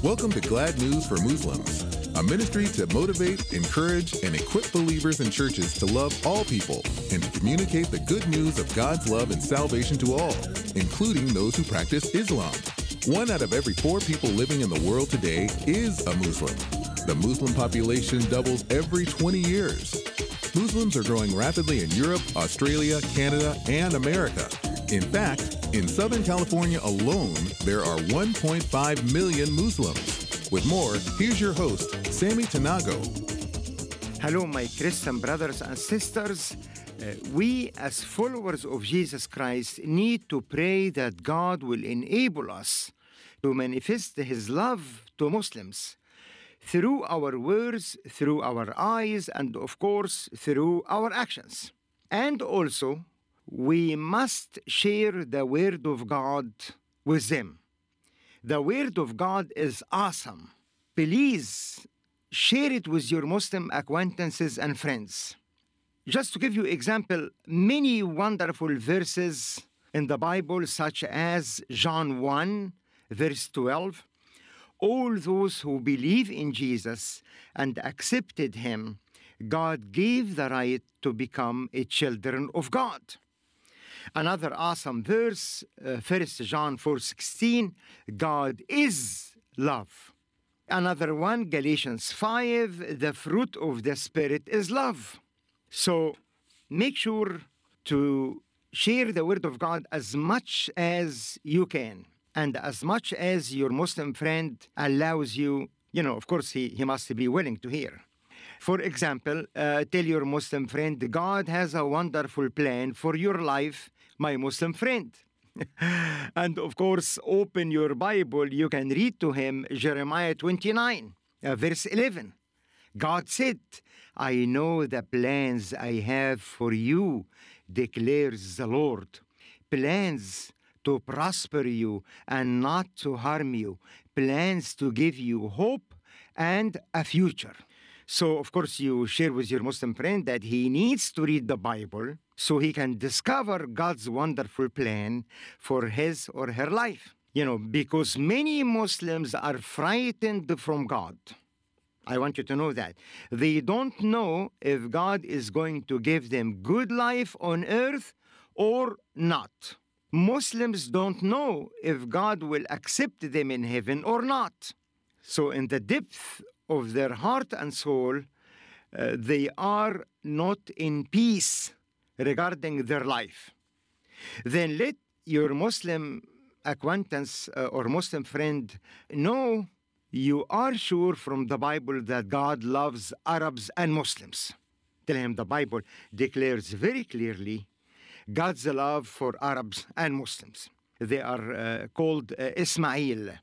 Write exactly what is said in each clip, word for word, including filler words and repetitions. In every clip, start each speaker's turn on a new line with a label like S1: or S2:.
S1: Welcome to Glad News for Muslims, a ministry to motivate, encourage, and equip believers in churches to love all people and to communicate the good news of God's love and salvation to all, including those who practice Islam. One out of every four people living in the world today is a Muslim. The Muslim population doubles every twenty years. Muslims are growing rapidly in Europe, Australia, Canada, and America. In fact, in Southern California alone, there are one point five million Muslims. With more, here's your host, Sammy Tanago.
S2: Hello, my Christian brothers and sisters. Uh, we, as followers of Jesus Christ, need to pray that God will enable us to manifest His love to Muslims through our words, through our eyes, and of course, through our actions. And also, we must share the Word of God with them. The Word of God is awesome. Please share it with your Muslim acquaintances and friends. Just to give you example, many wonderful verses in the Bible, such as John one, verse twelve, all those who believe in Jesus and accepted Him, God gave the right to become a children of God. Another awesome verse, uh, First John four sixteen, God is love. Another one, Galatians five, the fruit of the Spirit is love. So make sure to share the Word of God as much as you can and as much as your Muslim friend allows you. You know, of course, he, he must be willing to hear. For example, uh, tell your Muslim friend, God has a wonderful plan for your life, my Muslim friend. And of course, open your Bible. You can read to him Jeremiah twenty-nine, uh, verse eleven. God said, I know the plans I have for you, declares the Lord. Plans to prosper you and not to harm you. Plans to give you hope and a future. So, of course, you share with your Muslim friend that he needs to read the Bible so he can discover God's wonderful plan for his or her life. You know, because many Muslims are frightened from God. I want you to know that. They don't know if God is going to give them good life on earth or not. Muslims don't know if God will accept them in heaven or not. So in the depth of their heart and soul, uh, they are not in peace regarding their life. Then let your Muslim acquaintance uh, or Muslim friend know you are sure from the Bible that God loves Arabs and Muslims. Tell him the Bible declares very clearly God's love for Arabs and Muslims. They are uh, called uh, Ismail.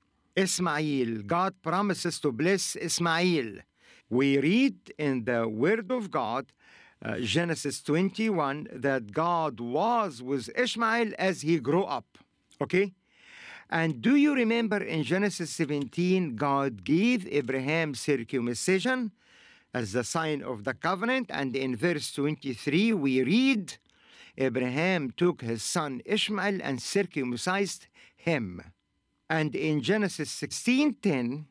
S2: Ismail, God promises to bless Ismail. We read in the Word of God, uh, Genesis twenty-one, that God was with Ishmael as he grew up. Okay? And do you remember in Genesis seventeen, God gave Abraham circumcision as the sign of the covenant. And in verse twenty-three, we read, Abraham took his son Ishmael and circumcised him. And in Genesis sixteen ten,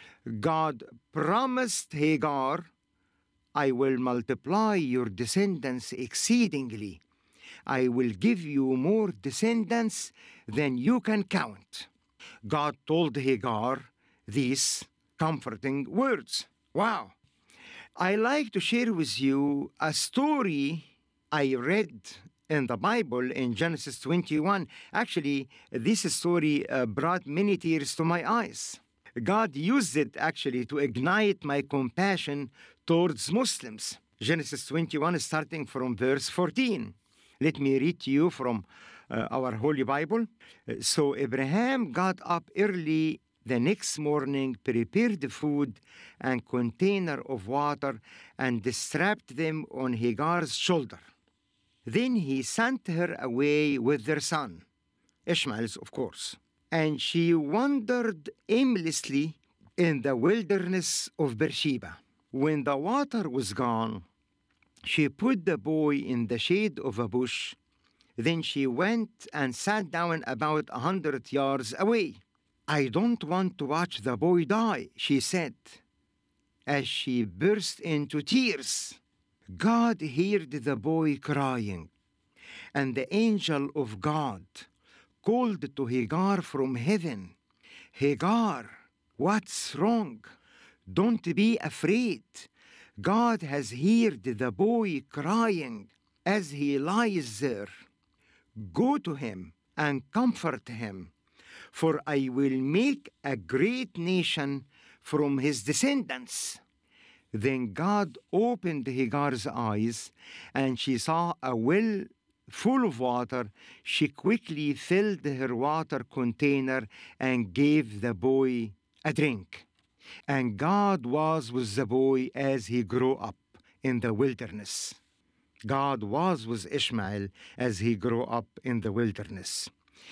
S2: God promised Hagar, I will multiply your descendants exceedingly. I will give you more descendants than you can count. God told Hagar these comforting words. Wow. I like to share with you a story I read in the Bible in Genesis twenty-one. Actually, this story uh, brought many tears to my eyes. God used it actually to ignite my compassion towards Muslims. Genesis twenty-one, starting from verse fourteen. Let me read to you from uh, our Holy Bible. Uh, so Abraham got up early the next morning, prepared the food and container of water, and strapped them on Hagar's shoulder. Then he sent her away with their son, Ishmael's, of course. And she wandered aimlessly in the wilderness of Beersheba. When the water was gone, she put the boy in the shade of a bush. Then she went and sat down about a hundred yards away. I don't want to watch the boy die, she said, as she burst into tears. God heard the boy crying, and the angel of God called to Hagar from heaven, Hagar, what's wrong? Don't be afraid. God has heard the boy crying as he lies there. Go to him and comfort him, for I will make a great nation from his descendants. Then God opened Hagar's eyes, and she saw a well full of water. She quickly filled her water container and gave the boy a drink. And God was with the boy as he grew up in the wilderness. God was with Ishmael as he grew up in the wilderness.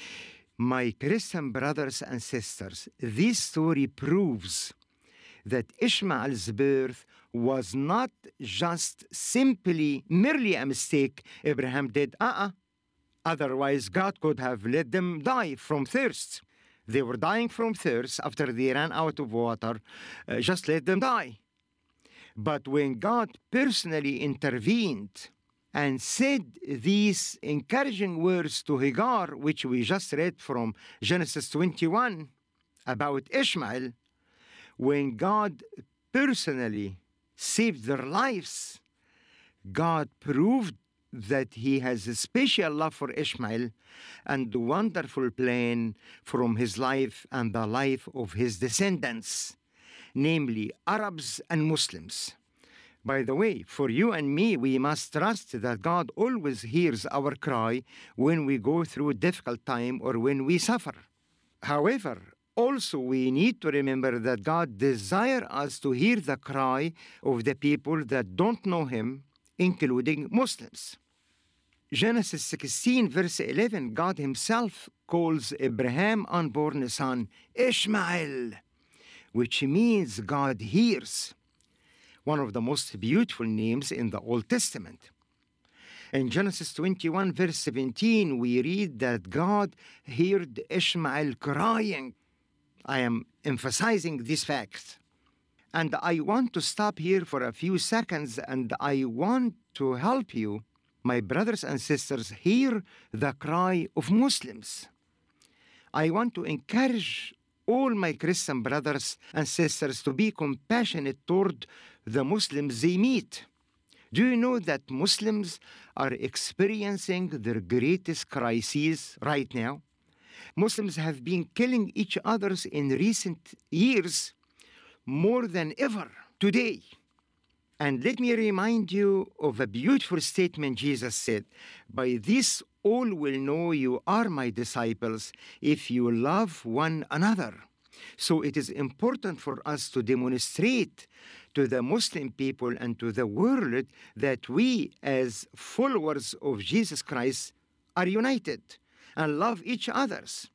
S2: My Christian brothers and sisters, this story proves that Ishmael's birth was not just simply merely a mistake Abraham did. Uh-uh. Otherwise, God could have let them die from thirst. They were dying from thirst after they ran out of water. Uh, just let them die. But when God personally intervened and said these encouraging words to Hagar, which we just read from Genesis twenty-one about Ishmael, when God personally saved their lives, God proved that he has a special love for Ishmael and a wonderful plan from his life and the life of his descendants, namely Arabs and Muslims. By the way, for you and me, we must trust that God always hears our cry when we go through a difficult time or when we suffer. However, also we need to remember that God desires us to hear the cry of the people that don't know him, including Muslims. Genesis sixteen, verse eleven, God himself calls Abraham's unborn son Ishmael, which means God hears, one of the most beautiful names in the Old Testament. In Genesis twenty-one, verse seventeen, we read that God heard Ishmael crying. I am emphasizing this fact. And I want to stop here for a few seconds, and I want to help you, my brothers and sisters, hear the cry of Muslims. I want to encourage all my Christian brothers and sisters to be compassionate toward the Muslims they meet. Do you know that Muslims are experiencing their greatest crises right now? Muslims have been killing each other in recent years more than ever today. And let me remind you of a beautiful statement Jesus said, "By this all will know you are my disciples if you love one another." So it is important for us to demonstrate to the Muslim people and to the world that we as followers of Jesus Christ are united and love each others.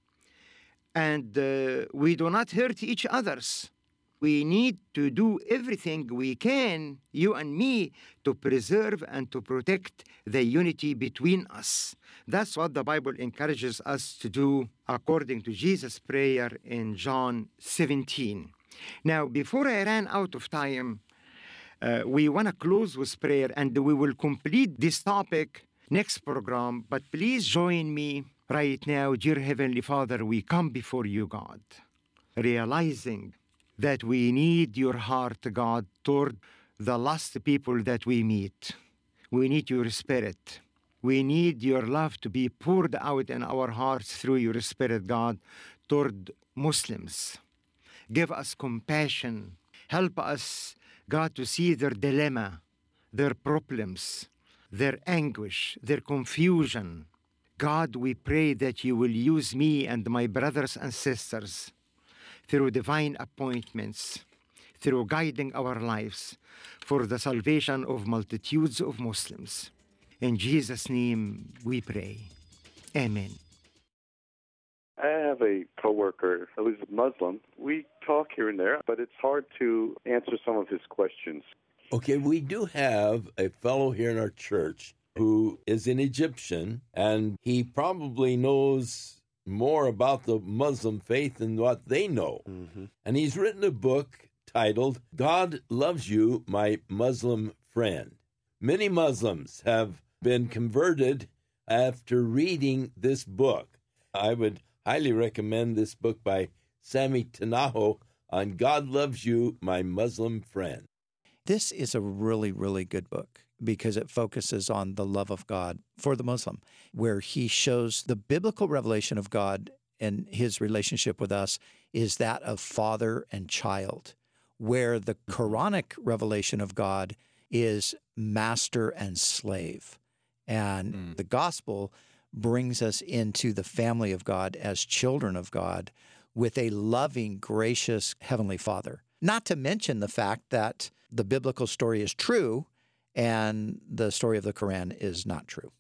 S2: And uh, we do not hurt each others. We need to do everything we can, you and me, to preserve and to protect the unity between us. That's what the Bible encourages us to do according to Jesus' prayer in John seventeen. Now, before I ran out of time, uh, we want to close with prayer, and we will complete this topic next program. But please join me right now. Dear Heavenly Father, we come before you, God, realizing that we need your heart, God, toward the lost people that we meet. We need your Spirit. We need your love to be poured out in our hearts through your Spirit, God, toward Muslims. Give us compassion. Help us, God, to see their dilemma, their problems, their anguish, their confusion. God, we pray that you will use me and my brothers and sisters through divine appointments, through guiding our lives for the salvation of multitudes of Muslims. In Jesus' name we pray. Amen.
S3: I have a coworker who's Muslim. We talk here and there, but it's hard to answer some of his questions.
S4: Okay, we do have a fellow here in our church who is an Egyptian, and he probably knows more about the Muslim faith than what they know. Mm-hmm. And he's written a book titled, God Loves You, My Muslim Friend. Many Muslims have been converted after reading this book. I would highly recommend this book by Sammy Tanaho on God Loves You, My Muslim Friend.
S5: This is a really, really good book because it focuses on the love of God for the Muslim, where he shows the biblical revelation of God and his relationship with us is that of father and child, where the Quranic revelation of God is master and slave. And mm. the gospel brings us into the family of God as children of God with a loving, gracious Heavenly Father. Not to mention the fact that the biblical story is true and the story of the Quran is not true.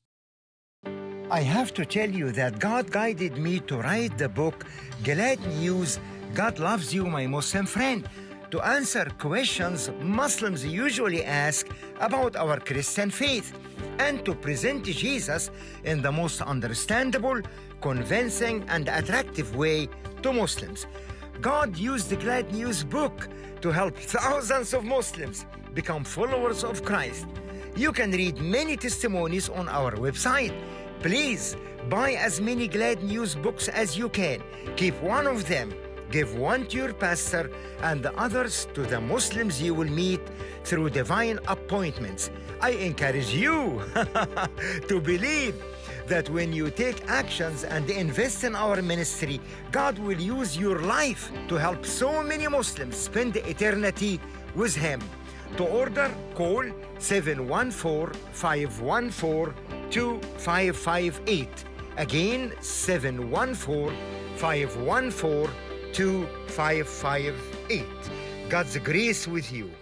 S2: I have to tell you that God guided me to write the book, Glad News, God Loves You, My Muslim Friend, to answer questions Muslims usually ask about our Christian faith and to present Jesus in the most understandable, convincing, and attractive way to Muslims. God used the Glad News book to help thousands of Muslims become followers of Christ. You can read many testimonies on our website. Please buy as many Glad News books as you can. Keep one of them. Give one to your pastor and the others to the Muslims you will meet through divine appointments. I encourage you to believe that when you take actions and invest in our ministry, God will use your life to help so many Muslims spend eternity with Him. To order, call seven one four, five one four, two five five eight. Again, seven one four, five one four, two five five eight. God's grace with you.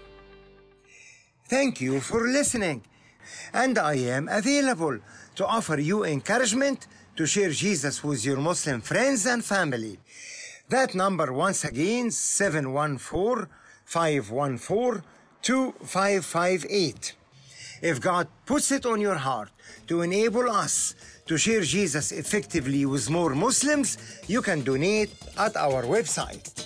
S2: Thank you for listening. And I am available to offer you encouragement to share Jesus with your Muslim friends and family. That number once again, seven one four, five one four, two five five eight. If God puts it on your heart to enable us to share Jesus effectively with more Muslims, you can donate at our website.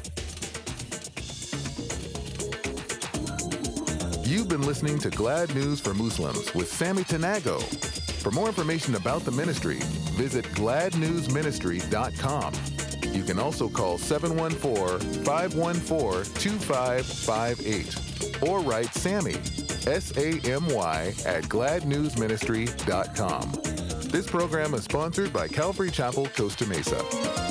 S1: You've been listening to Glad News for Muslims with Sammy Tanago. For more information about the ministry, visit glad news ministry dot com. You can also call seven one four, five one four, two five five eight or write Sammy, S A M Y, at glad news ministry dot com. This program is sponsored by Calvary Chapel, Costa Mesa.